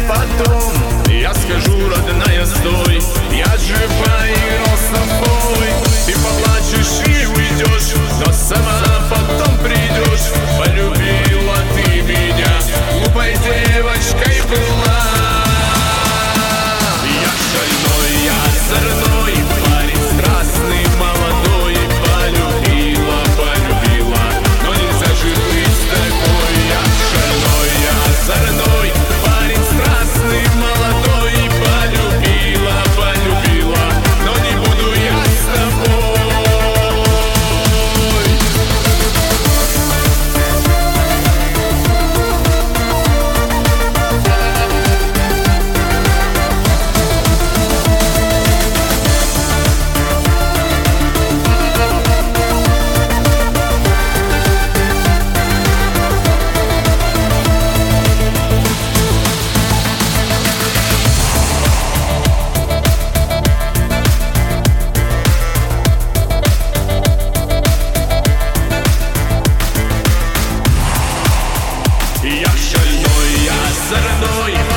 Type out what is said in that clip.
потом я скажу, родная, стой, я же поиграл с тобой. Ты поплачешь и уйдешь, но сама потом придешь. Полюбила ты меня, глупой девочкой была. Я шальной, я озорной, парень страстный, молодой. Полюбила, полюбила, но нельзя же быть с такой. Я шальной, я озорной, парень страстный, молодой. Полюбила, полюбила, но не буду я с тобой. Я шальной, я озорной,